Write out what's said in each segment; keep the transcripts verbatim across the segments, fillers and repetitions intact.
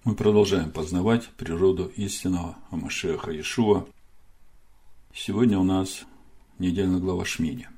Мы продолжаем познавать природу истинного ха-Машиаха Иешуа. Сегодня у нас недельная глава Шмини.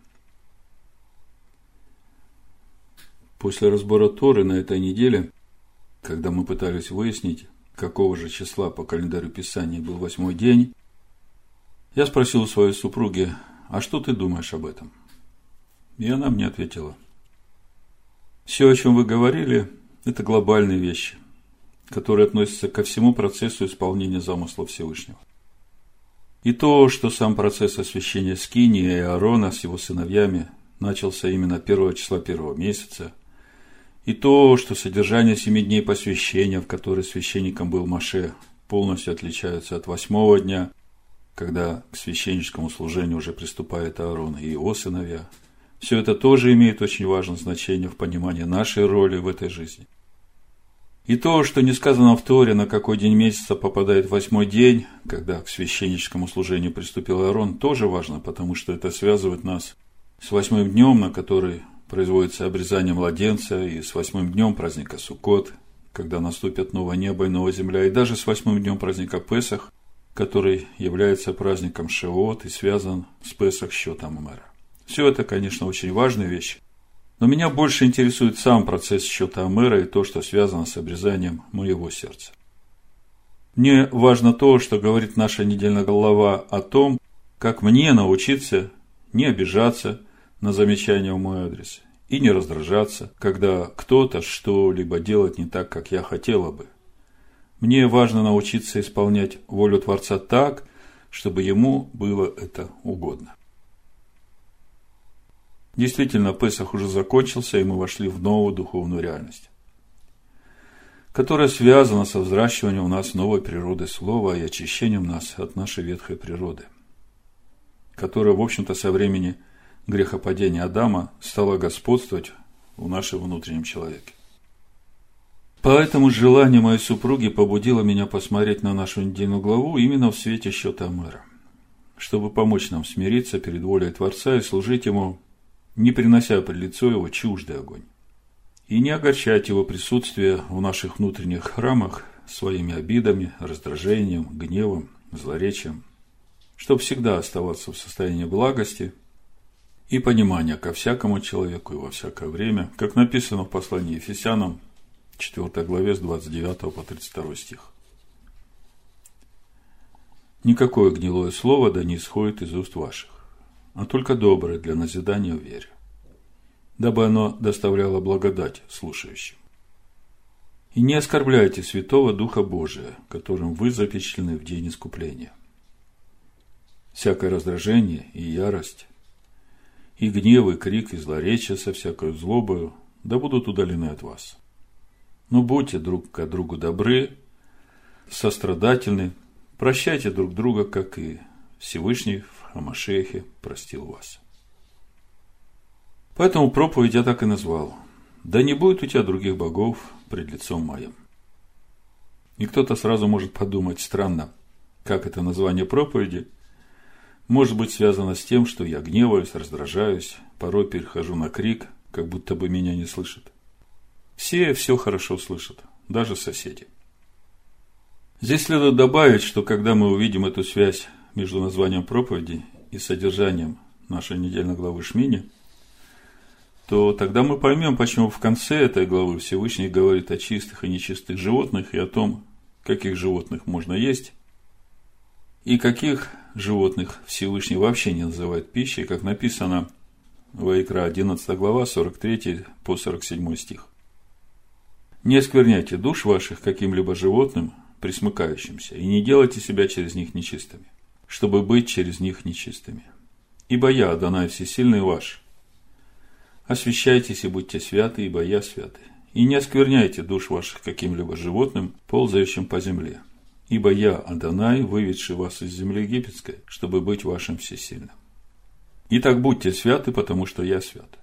После разбора Торы на этой неделе, когда мы пытались выяснить, какого же числа по календарю Писания был восьмой день, я спросил у своей супруги: а что ты думаешь об этом? И она мне ответила: все, о чем вы говорили, это глобальные вещи, которые относятся ко всему процессу исполнения замысла Всевышнего. И то, что сам процесс освящения Скинии и Аарона с его сыновьями начался именно первого числа первого месяца, и то, что содержание семи дней посвящения, в которой священником был Моше, полностью отличаются от восьмого дня, когда к священническому служению уже приступает Аарон и его сыновья, все это тоже имеет очень важное значение в понимании нашей роли в этой жизни. И то, что не сказано в Торе, на какой день месяца попадает восьмой день, когда к священническому служению приступил Аарон, тоже важно, потому что это связывает нас с восьмым днем, на который производится обрезание младенца, и с восьмым днем праздника Суккот, когда наступит новое небо и новая земля, и даже с восьмым днем праздника Песах, который является праздником Шавуот и связан с Песах счетом Омера. Все это, конечно, очень важные вещи. Но меня больше интересует сам процесс счета Омера и то, что связано с обрезанием моего сердца. Мне важно то, что говорит наша недельная глава о том, как мне научиться не обижаться на замечания в мой адрес и не раздражаться, когда кто-то что-либо делает не так, как я хотела бы. Мне важно научиться исполнять волю Творца так, чтобы ему было это угодно. Действительно, Песах уже закончился, и мы вошли в новую духовную реальность, которая связана со взращиванием у нас новой природы Слова и очищением нас от нашей ветхой природы, которая, в общем-то, со времени грехопадения Адама стала господствовать в нашем внутреннем человеке. Поэтому желание моей супруги побудило меня посмотреть на нашу недельную главу именно в свете счета Омера, чтобы помочь нам смириться перед волей Творца и служить Ему, не принося пред лицо Его чуждый огонь, и не огорчать Его присутствие в наших внутренних храмах своими обидами, раздражением, гневом, злоречием, чтобы всегда оставаться в состоянии благости и понимания ко всякому человеку и во всякое время, как написано в послании Ефесянам, четвёртой главе, с двадцать девятого по тридцать второй стих. «Никакое гнилое слово да не исходит из уст ваших, а только доброе для назидания в вере, дабы оно доставляло благодать слушающим. И не оскорбляйте Святого Духа Божия, которым вы запечатлены в день искупления. Всякое раздражение и ярость, и гнев, и крик, и злоречие со всякой злобою да будут удалены от вас. Но будьте друг к другу добры, сострадательны, прощайте друг друга, как и Всевышний в ха-Машиахе простил вас». Поэтому проповедь я так и назвал: «Да не будет у тебя других богов пред лицом моим». И кто-то сразу может подумать: странно, как это название проповеди может быть связано с тем, что я гневаюсь, раздражаюсь, порой перехожу на крик, как будто бы меня не слышат. Все все хорошо слышат, даже соседи. Здесь следует добавить, что когда мы увидим эту связь между названием проповеди и содержанием нашей недельной главы Шмини, то тогда мы поймем, почему в конце этой главы Всевышний говорит о чистых и нечистых животных и о том, каких животных можно есть, и каких животных Всевышний вообще не называет пищей, как написано в Ваикра одиннадцатая глава, сорок третий по сорок седьмой стих. «Не оскверняйте душ ваших каким-либо животным, пресмыкающимся, и не делайте себя через них нечистыми, чтобы быть через них нечистыми. Ибо я, Адонай Всесильный ваш. Освящайтесь и будьте святы, ибо я святый. И не оскверняйте душ ваших каким-либо животным, ползающим по земле. Ибо я, Адонай, выведший вас из земли египетской, чтобы быть вашим всесильным. Итак, будьте святы, потому что я свят.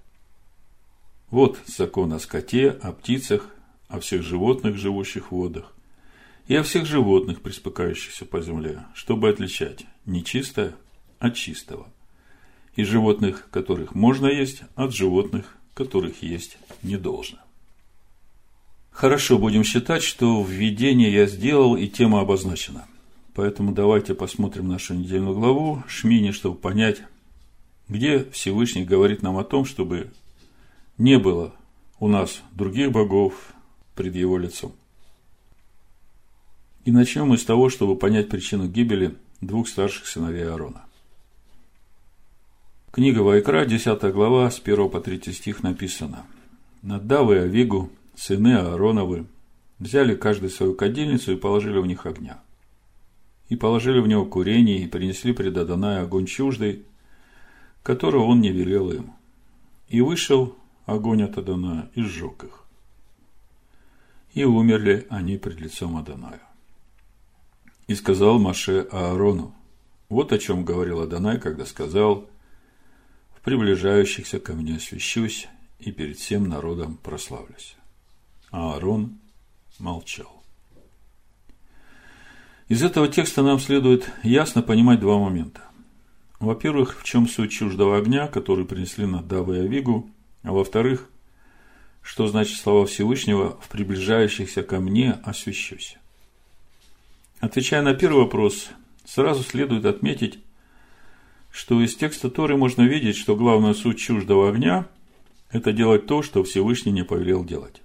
Вот закон о скоте, о птицах, о всех животных, живущих в водах, и о всех животных, приспыкающихся по земле, чтобы отличать нечистое от чистого, и животных, которых можно есть, от животных, которых есть не должно». Хорошо, будем считать, что введение я сделал и тема обозначена. Поэтому давайте посмотрим нашу недельную главу Шмини, чтобы понять, где Всевышний говорит нам о том, чтобы не было у нас других богов пред Его лицом. И начнем мы с того, чтобы понять причину гибели двух старших сыновей Аарона. Книга Вайкра, десятая глава, с первого по третий стих написано: «Надав и Авигу, сыны Аароновы, взяли каждый свою кадильницу и положили в них огня. И положили в него курение, и принесли пред Адонаю огонь чуждый, которого он не велел им. И вышел огонь от Адоная и сжег их. И умерли они пред лицом Адоная. И сказал Моше Аарону: вот о чем говорил Адонай, когда сказал: в приближающихся ко мне освящусь, и перед всем народом прославлюсь. А Аарон молчал». Из этого текста нам следует ясно понимать два момента. Во-первых, в чем суть чуждого огня, который принесли Надав и Авигу, а во-вторых, что значит слова Всевышнего: в приближающихся ко мне освящусь. Отвечая на первый вопрос, сразу следует отметить, что из текста Торы можно видеть, что главная суть чуждого огня – это делать то, что Всевышний не повелел делать.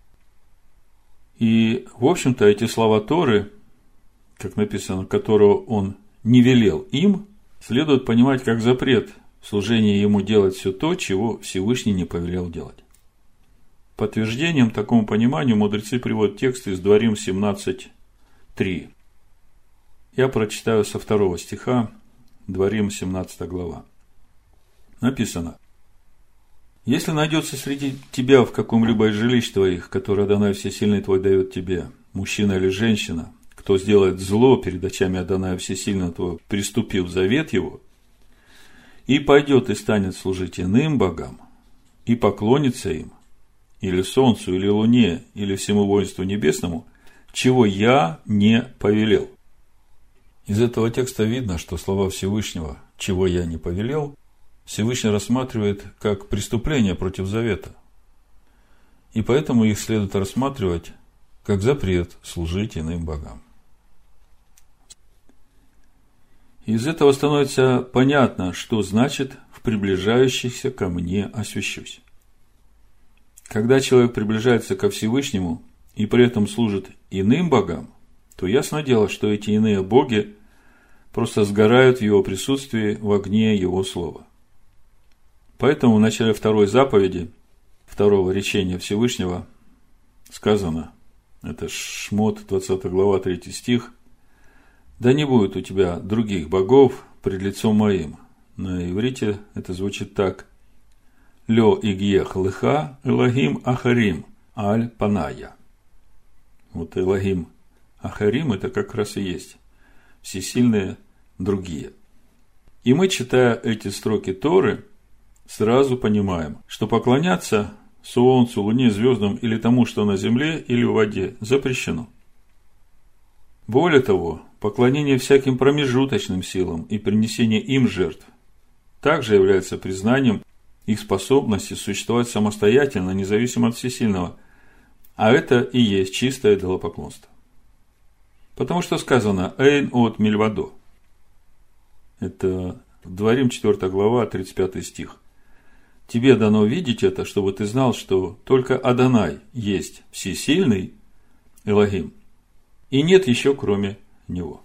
И, в общем-то, эти слова Торы, как написано, которого он не велел им, следует понимать как запрет в служении ему делать все то, чего Всевышний не повелел делать. Подтверждением такому пониманию мудрецы приводят текст из Дворим семнадцать три. Я прочитаю со второго стиха, Дворим семнадцатая глава. Написано: «Если найдется среди тебя в каком-либо из жилищ твоих, которое Адонай Всесильный твой дает тебе, мужчина или женщина, кто сделает зло перед очами Адоная Всесильного твоего, приступив завет его, и пойдет и станет служить иным богам, и поклонится им, или солнцу, или луне, или всему воинству небесному, чего я не повелел». Из этого текста видно, что слова Всевышнего «чего я не повелел» Всевышний рассматривает как преступление против завета. И поэтому их следует рассматривать как запрет служить иным богам. Из этого становится понятно, что значит «в приближающихся ко мне освящусь». Когда человек приближается ко Всевышнему и при этом служит иным богам, то ясно дело, что эти иные боги просто сгорают в его присутствии в огне его слова. Поэтому в начале второй заповеди, второго речения Всевышнего, сказано, это Шмот, двадцатая глава, третий стих: «Да не будет у тебя других богов пред лицом моим». На иврите это звучит так: «Лё игьех лыха Элогим Ахарим аль паная». Вот Элогим Ахарим – это как раз и есть всесильные другие. И мы, читая эти строки Торы, сразу понимаем, что поклоняться солнцу, луне, звездам или тому, что на земле или в воде, запрещено. Более того, поклонение всяким промежуточным силам и принесение им жертв также является признанием их способности существовать самостоятельно, независимо от всесильного, а это и есть чистое идолопоклонство. Потому что сказано «Эйн от мильвадо». Это Дворим четвёртая глава, тридцать пятый стих. «Тебе дано видеть это, чтобы ты знал, что только Адонай есть всесильный Элогим, и нет еще кроме него».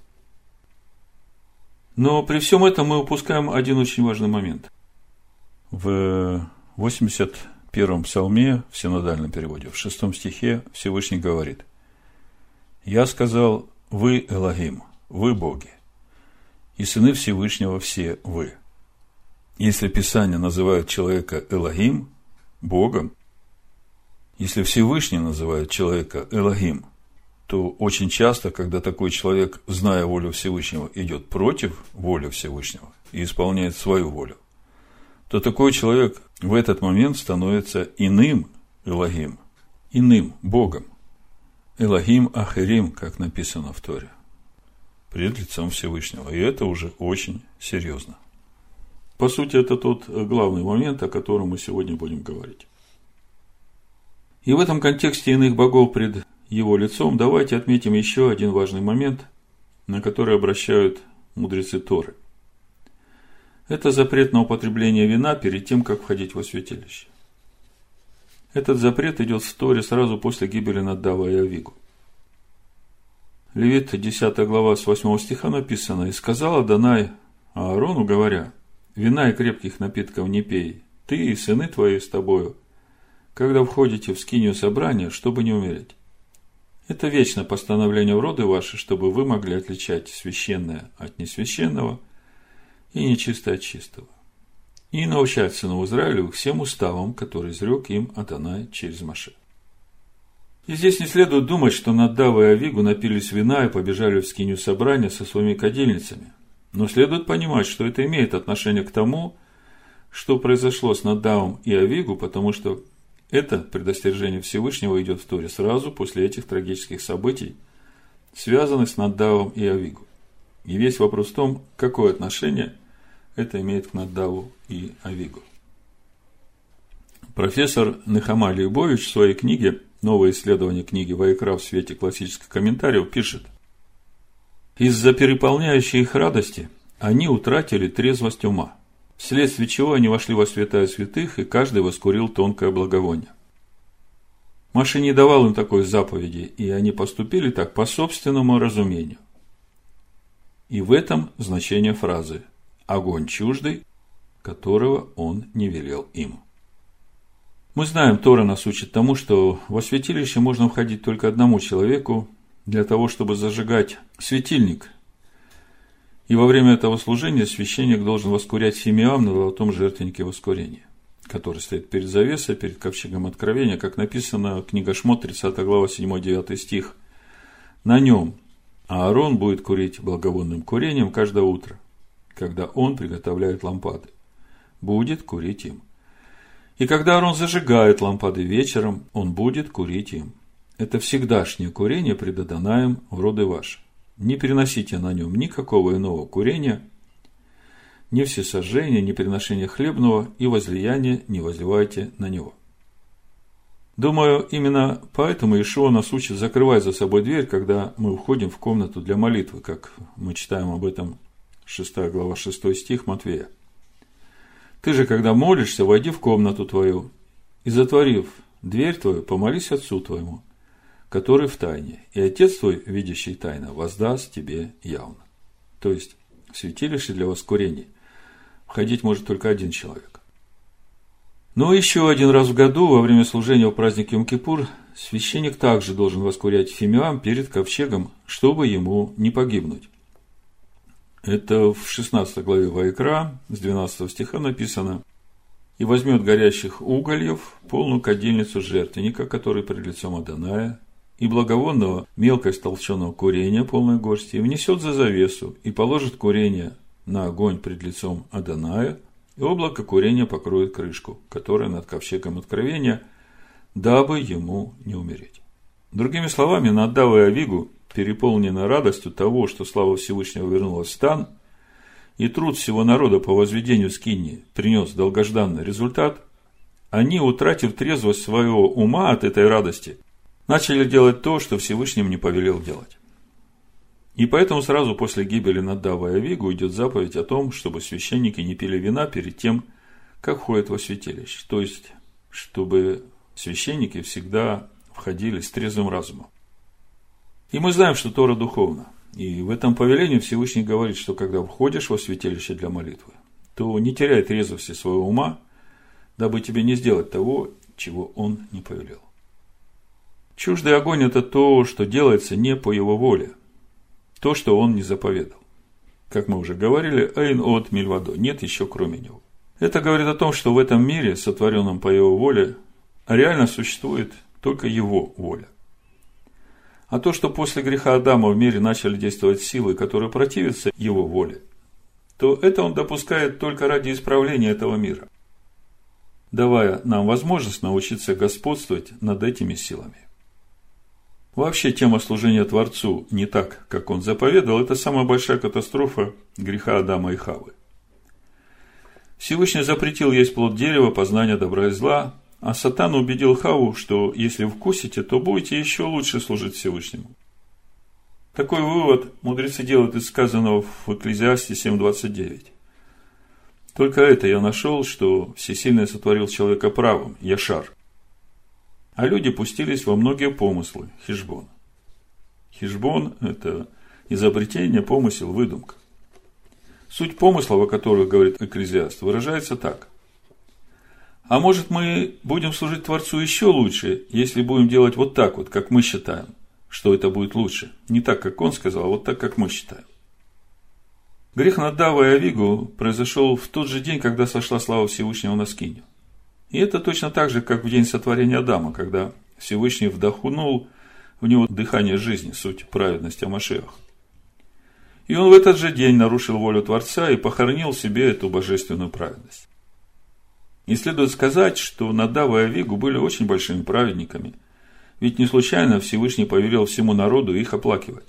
Но при всем этом мы упускаем один очень важный момент. В восемьдесят первом псалме, в синодальном переводе, в шестом стихе Всевышний говорит: «Я сказал, вы Элогим, вы боги, и сыны Всевышнего все вы». Если Писание называет человека Элогим, Богом, если Всевышний называет человека Элогим, то очень часто, когда такой человек, зная волю Всевышнего, идет против воли Всевышнего и исполняет свою волю, то такой человек в этот момент становится иным Элогим, иным Богом. Элогим Ахарим, как написано в Торе, пред лицом Всевышнего. И это уже очень серьезно. По сути, это тот главный момент, о котором мы сегодня будем говорить. И в этом контексте иных богов пред его лицом давайте отметим еще один важный момент, на который обращают мудрецы Торы. Это запрет на употребление вина перед тем, как входить во святилище. Этот запрет идет в Торе сразу после гибели Надава и Авигу. Левит, десятая глава, с восьмого стиха написано: «И сказал Адонай Аарону, говоря: вина и крепких напитков не пей, ты и сыны твои с тобою, когда входите в скинию собрания, чтобы не умереть. Это вечное постановление в роды ваши, чтобы вы могли отличать священное от несвященного и нечистое от чистого, и научать сынов Израилю всем уставам, которые изрек им Адонай через Моше». И здесь не следует думать, что Надав и Авигу напились вина и побежали в скинию собрания со своими кадильницами. Но следует понимать, что это имеет отношение к тому, что произошло с Надавом и Авигу, потому что это предостережение Всевышнего идет в Торе сразу после этих трагических событий, связанных с Надавом и Авигу. И весь вопрос в том, какое отношение это имеет к Надаву и Авигу. Профессор Нехама Лейбович в своей книге «Новое исследование книги Ваикра в свете классических комментариев» пишет: «Из-за переполняющей их радости они утратили трезвость ума, вследствие чего они вошли во святая святых, и каждый воскурил тонкое благовоние. Моше не давал им такой заповеди, и они поступили так по собственному разумению. И в этом значение фразы «огонь чуждый, которого он не велел им». Мы знаем, Тора нас учит тому, что во святилище можно входить только одному человеку для того, чтобы зажигать светильник. И во время этого служения священник должен воскурять фимиам на золотом жертвеннике воскурения, который стоит перед завесой, перед ковчегом откровения, как написано, книга Шмот, тридцатая глава, седьмой-девятый стих. На нем Аарон будет курить благовонным курением каждое утро, когда он приготовляет лампады. Будет курить им. И когда Аарон зажигает лампады вечером, он будет курить им. Это всегдашнее курение пред Адонаем в роды ваши. Не переносите на нем никакого иного курения, ни всесожжения, ни приношения хлебного, и возлияния не возливайте на него». Думаю, именно поэтому Иешуа нас учит закрывать за собой дверь, когда мы входим в комнату для молитвы, как мы читаем об этом шестая глава, шестой стих Матвея. «Ты же, когда молишься, войди в комнату твою, и, затворив дверь твою, помолись Отцу твоему, который в тайне, и Отец твой, видящий тайно, воздаст тебе явно». То есть, в святилище для воскурения входить может только один человек. Но еще один раз в году, во время служения в праздник Йом-Кипур, священник также должен воскурять фимиам перед ковчегом, чтобы ему не погибнуть. Это в шестнадцатой главе Ваикра, с двенадцатого стиха написано: «И возьмет горящих угольев полную кадильницу жертвенника, который пред лицом Адоная, и благовонного мелко истолченного курения полной горсти, и внесет за завесу, и положит курение на огонь пред лицом Адоная, и облако курения покроет крышку, которая над ковчегом откровения, дабы ему не умереть». Другими словами, Надав и Авигу, переполнены радостью того, что слава Всевышнего вернулась в стан, и труд всего народа по возведению скинии принес долгожданный результат, они, утратив трезвость своего ума от этой радости, начали делать то, что Всевышний им не повелел делать. И поэтому сразу после гибели Надава и Авигу идет заповедь о том, чтобы священники не пили вина перед тем, как входят во святилище. То есть, чтобы священники всегда входили с трезвым разумом. И мы знаем, что Тора духовна. И в этом повелении Всевышний говорит, что когда входишь во святилище для молитвы, то не теряй трезвости своего ума, дабы тебе не сделать того, чего он не повелел. Чуждый огонь – это то, что делается не по его воле, то, что он не заповедал. Как мы уже говорили, «Эйн от мильвадо» – нет еще кроме него. Это говорит о том, что в этом мире, сотворенном по его воле, реально существует только его воля. А то, что после греха Адама в мире начали действовать силы, которые противятся его воле, то это он допускает только ради исправления этого мира, давая нам возможность научиться господствовать над этими силами. Вообще, тема служения Творцу не так, как он заповедал, это самая большая катастрофа греха Адама и Хаввы. Всевышний запретил есть плод дерева познания добра и зла, А Сатана убедил Хавву, что если вкусите, то будете еще лучше служить Всевышнему. Такой вывод мудрецы делают из сказанного в Экклезиасте семь двадцать девять. Только это я нашел, что Всесильный сотворил человека правым, Яшар. А люди пустились во многие помыслы, хешбон. Хешбон – это изобретение, помысел, выдумка. Суть помыслов, о которых говорит Экклезиаст, выражается так. А может, мы будем служить Творцу еще лучше, если будем делать вот так вот, как мы считаем, что это будет лучше. Не так, как он сказал, а вот так, как мы считаем. Грех Надава и Авигу произошел в тот же день, когда сошла слава Всевышнего на скинию. И это точно так же, как в день сотворения Адама, когда Всевышний вдохнул в него дыхание жизни, суть праведности о Машиах. И он в этот же день нарушил волю Творца и похоронил в себе эту божественную праведность. И следует сказать, что Надав и Авигу были очень большими праведниками, ведь не случайно Всевышний повелел всему народу их оплакивать.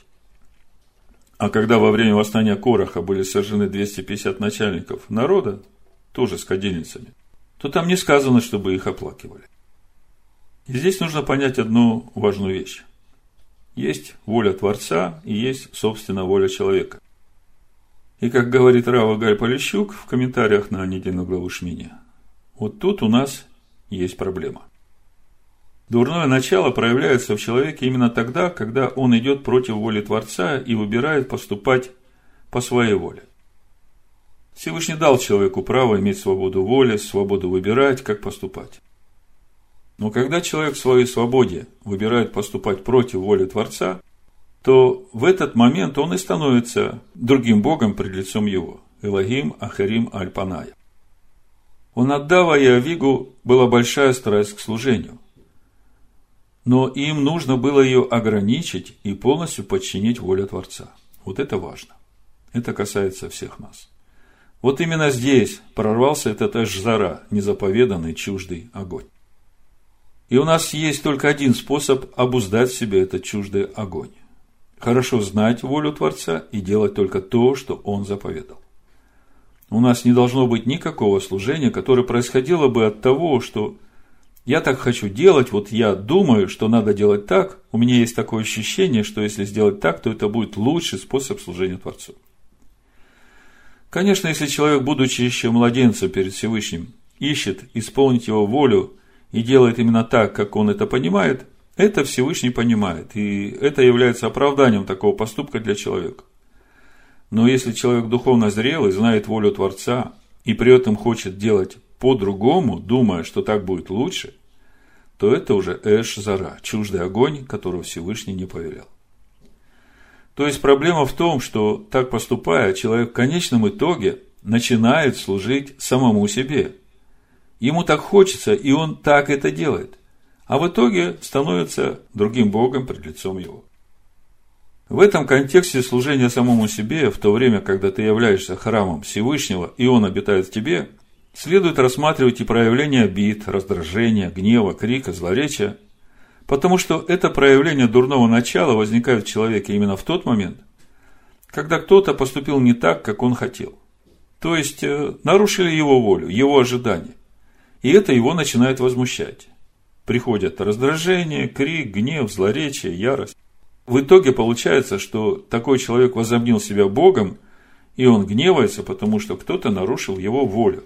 А когда во время восстания Кораха были сожжены двести пятьдесят начальников народа, тоже с кадильницами, то там не сказано, чтобы их оплакивали. И здесь нужно понять одну важную вещь. Есть воля Творца и есть, собственно, воля человека. И как говорит Рав Агаль Полищук в комментариях на недельную главу Шмини, вот тут у нас есть проблема. Дурное начало проявляется в человеке именно тогда, когда он идет против воли Творца и выбирает поступать по своей воле. Всевышний дал человеку право иметь свободу воли, свободу выбирать, как поступать. Но когда человек в своей свободе выбирает поступать против воли Творца, то в этот момент он и становится другим Богом пред лицом его. Элогим Ахарим Аль-Паная. У Надава и Авигу была большая страсть к служению. Но им нужно было ее ограничить и полностью подчинить воле Творца. Вот это важно. Это касается всех нас. Вот именно здесь прорвался этот эш-зара, незаповеданный, чуждый огонь. И у нас есть только один способ обуздать в себе этот чуждый огонь. Хорошо знать волю Творца и делать только то, что Он заповедал. У нас не должно быть никакого служения, которое происходило бы от того, что я так хочу делать, вот я думаю, что надо делать так, у меня есть такое ощущение, что если сделать так, то это будет лучший способ служения Творцу. Конечно, если человек, будучи еще младенцем перед Всевышним, ищет исполнить его волю и делает именно так, как он это понимает, это Всевышний понимает, и это является оправданием такого поступка для человека. Но если человек духовно зрелый, знает волю Творца и при этом хочет делать по-другому, думая, что так будет лучше, то это уже эш-зара, чуждый огонь, которого Всевышний не повелел. То есть проблема в том, что так поступая, человек в конечном итоге начинает служить самому себе. Ему так хочется, и он так это делает. А в итоге становится другим Богом пред лицом его. В этом контексте служения самому себе, в то время, когда ты являешься храмом Всевышнего, и Он обитает в тебе, следует рассматривать и проявление обид, раздражения, гнева, крика, злоречия, потому что это проявление дурного начала возникает в человеке именно в тот момент, когда кто-то поступил не так, как он хотел. То есть, нарушили его волю, его ожидания. И это его начинает возмущать. Приходят раздражение, крик, гнев, злоречие, ярость. В итоге получается, что такой человек возомнил себя Богом, и он гневается, потому что кто-то нарушил его волю.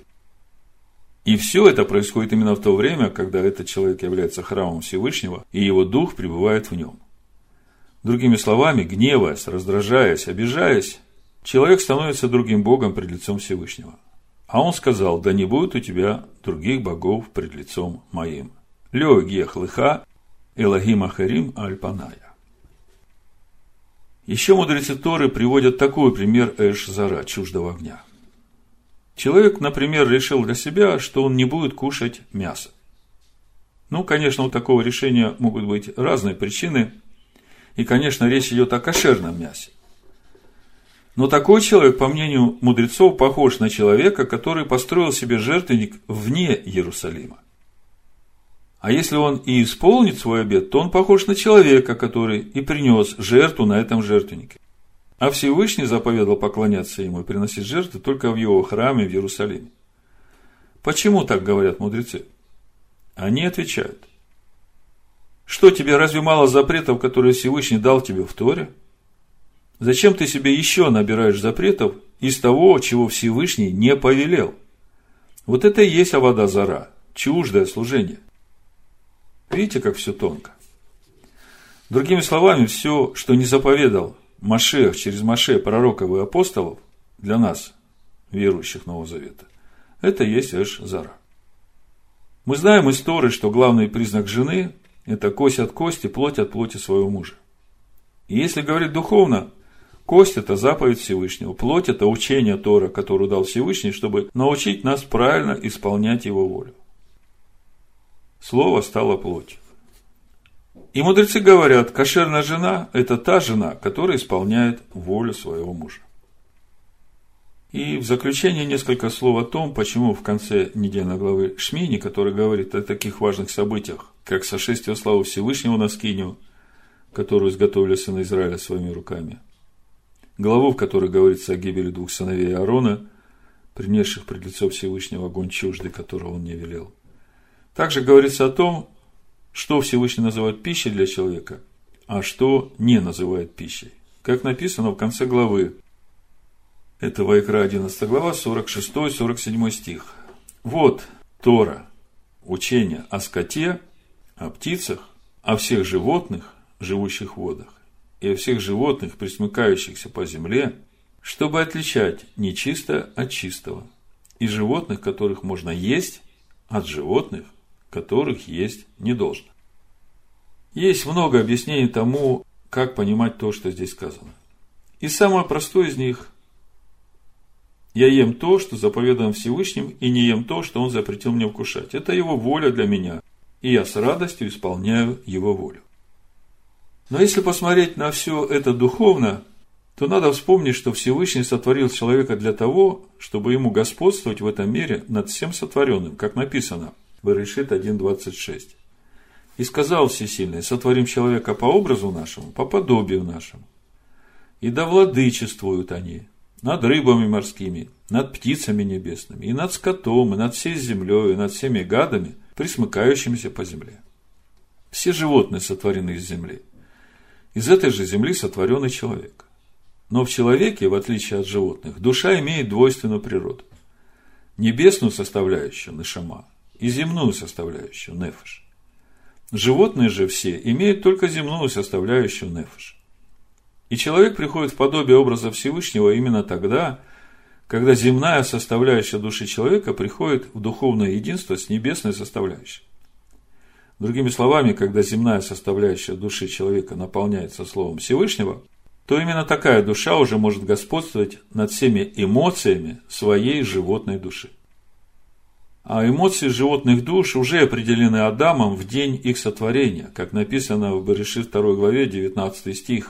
И все это происходит именно в то время, когда этот человек является храмом Всевышнего, и его дух пребывает в нем. Другими словами, гневаясь, раздражаясь, обижаясь, человек становится другим Богом пред лицом Всевышнего. А он сказал: да не будет у тебя других богов пред лицом моим. Лё гех лыха Элогим Ахарим Аль-Паная. Еще мудрецы Торы приводят такой пример эш-зара, чуждого огня. Человек, например, решил для себя, что он не будет кушать мясо. Ну, конечно, у такого решения могут быть разные причины. И, конечно, речь идет о кошерном мясе. Но такой человек, по мнению мудрецов, похож на человека, который построил себе жертвенник вне Иерусалима. А если он и исполнит свой обет, то он похож на человека, который и принес жертву на этом жертвеннике. А Всевышний заповедал поклоняться ему и приносить жертвы только в его храме в Иерусалиме. Почему так говорят мудрецы? Они отвечают: что тебе, разве мало запретов, которые Всевышний дал тебе в Торе? Зачем ты себе еще набираешь запретов из того, чего Всевышний не повелел? Вот это и есть авода зара, чуждое служение. Видите, как все тонко? Другими словами, все, что не заповедал Машиах через Моше, пророков и апостолов, для нас, верующих Нового Завета, это и есть эш зара. Мы знаем из Торы, что главный признак жены – это кость от кости, плоть от плоти своего мужа. И если говорить духовно, кость – это заповедь Всевышнего, плоть – это учение Тора, которое дал Всевышний, чтобы научить нас правильно исполнять его волю. Слово стало плотью. И мудрецы говорят, кошерная жена – это та жена, которая исполняет волю своего мужа. И в заключение несколько слов о том, почему в конце недельной главы Шмини, который говорит о таких важных событиях, как сошествие славы Всевышнего на Скинию, которую изготовили сыны Израиля своими руками, главу, в которой говорится о гибели двух сыновей Аарона, принесших пред лицо Всевышнего огонь чуждый, которого он не велел. Также говорится о том, что Всевышний называет пищей для человека, а что не называет пищей. Как написано в конце главы. Это Ваикра одиннадцатая глава, сорок шестой сорок седьмой стих. Вот Тора, учение о скоте, о птицах, о всех животных, живущих в водах, и о всех животных, пресмыкающихся по земле, чтобы отличать нечистое от чистого, и животных, которых можно есть, от животных, которых есть не должно. Есть много объяснений тому, как понимать то, что здесь сказано. И самое простое из них: я ем то, что заповедано Всевышним, и не ем то, что Он запретил мне вкушать. Это Его воля для меня, и я с радостью исполняю Его волю. Но если посмотреть на все это духовно, то надо вспомнить, что Всевышний сотворил человека для того, чтобы ему господствовать в этом мире над всем сотворенным, как написано в Берешит один двадцать шесть. И сказал Всесильный: сотворим человека по образу нашему, по подобию нашему. И да владычествуют они над рыбами морскими, над птицами небесными, и над скотом, и над всей землей, и над всеми гадами, пресмыкающимися по земле. Все животные сотворены из земли. Из этой же земли сотворен и человек. Но в человеке, в отличие от животных, душа имеет двойственную природу. Небесную составляющую, нешама, и земную составляющую, нефеш. Животные же все имеют только земную составляющую, нефеш. И человек приходит в подобие образа Всевышнего именно тогда, когда земная составляющая души человека приходит в духовное единство с небесной составляющей. Другими словами, когда земная составляющая души человека наполняется Словом Всевышнего, то именно такая душа уже может господствовать над всеми эмоциями своей животной души. А эмоции животных душ уже определены Адамом в день их сотворения, как написано в Берешит второй главе, девятнадцатый стих.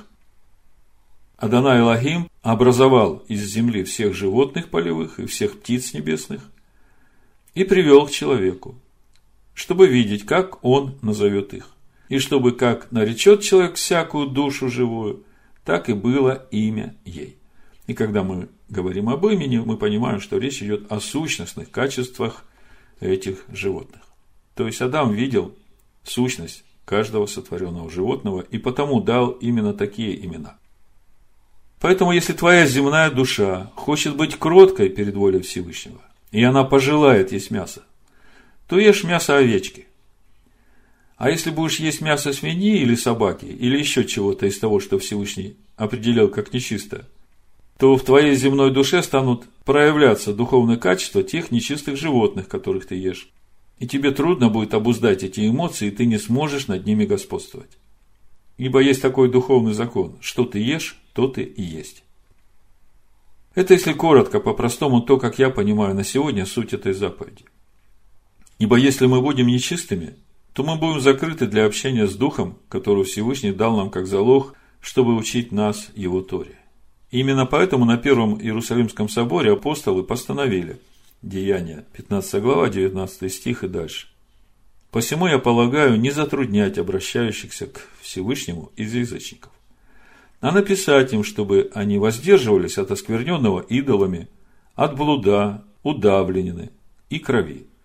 Адонай Элохим образовал из земли всех животных полевых и всех птиц небесных и привел к человеку, чтобы видеть, как он назовет их, и чтобы, как наречет человек всякую душу живую, так и было имя ей. И когда мы говорим об имени, мы понимаем, что речь идет о сущностных качествах этих животных. То есть Адам видел сущность каждого сотворенного животного и потому дал именно такие имена. Поэтому, если твоя земная душа хочет быть кроткой перед волей Всевышнего, и она пожелает есть мясо, то ешь мясо овечки. А если будешь есть мясо свиньи или собаки, или еще чего-то из того, что Всевышний определил как нечистое, то в твоей земной душе станут проявляться духовные качества тех нечистых животных, которых ты ешь. И тебе трудно будет обуздать эти эмоции, и ты не сможешь над ними господствовать. Ибо есть такой духовный закон: что ты ешь, то ты и есть. Это, если коротко, по-простому, то, как я понимаю на сегодня суть этой заповеди. Ибо если мы будем нечистыми, то мы будем закрыты для общения с Духом, который Всевышний дал нам как залог, чтобы учить нас Его Торе. И именно поэтому на Первом Иерусалимском соборе апостолы постановили, Деяния, пятнадцатая глава, девятнадцатый стих и дальше: «Посему я полагаю не затруднять обращающихся к Всевышнему из язычников, а написать им, чтобы они воздерживались от оскверненного идолами, от блуда, удавленины и крови,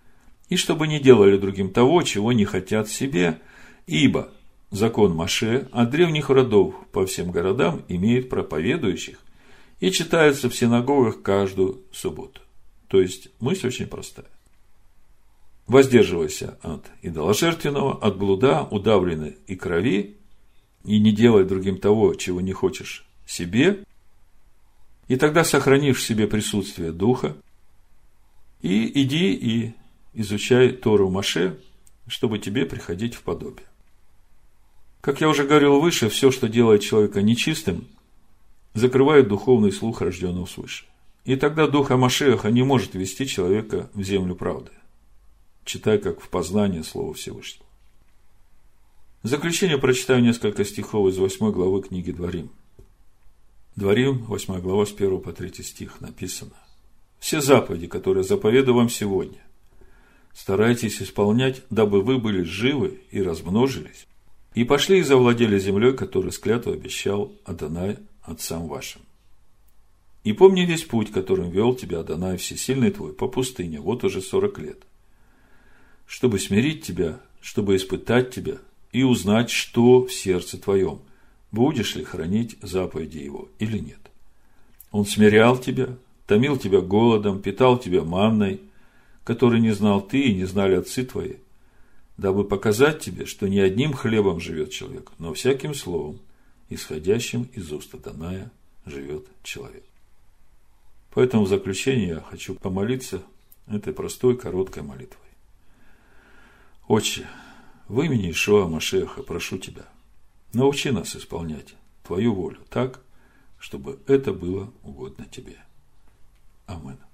и чтобы не делали другим того, чего не хотят себе, ибо закон Моше от древних родов по всем городам имеет проповедующих и читается в синагогах каждую субботу. То есть, мысль очень простая. Воздерживайся от идоложертвенного, от блуда, удавленной и крови, и не делай другим того, чего не хочешь себе, и тогда сохранишь в себе присутствие Духа, и иди и изучай Тору Моше, чтобы тебе приходить в подобие. Как я уже говорил выше, все, что делает человека нечистым, закрывает духовный слух рожденного свыше. И тогда Духа Машиаха не может вести человека в землю правды. Читай, как в познание Слова Всевышнего. В заключение прочитаю несколько стихов из восьмой главы книги Дворим. Дворим, восьмая глава, с первого по третий стих написано: «Все заповеди, которые заповедую вам сегодня, старайтесь исполнять, дабы вы были живы и размножились, и пошли и завладели землей, которую с клятвой обещал Адонай отцам вашим. И помни весь путь, которым вел тебя Адонай Всесильный твой по пустыне вот уже сорок лет, чтобы смирить тебя, чтобы испытать тебя и узнать, что в сердце твоем, будешь ли хранить заповеди его или нет. Он смирял тебя, томил тебя голодом, питал тебя манной, которой не знал ты и не знали отцы твои, дабы показать тебе, что не одним хлебом живет человек, но всяким словом, исходящим из уст Адоная, живет человек». Поэтому в заключение я хочу помолиться этой простой, короткой молитвой. Отче, в имени Иешуа Машиаха прошу Тебя, научи нас исполнять Твою волю так, чтобы это было угодно Тебе. Аминь.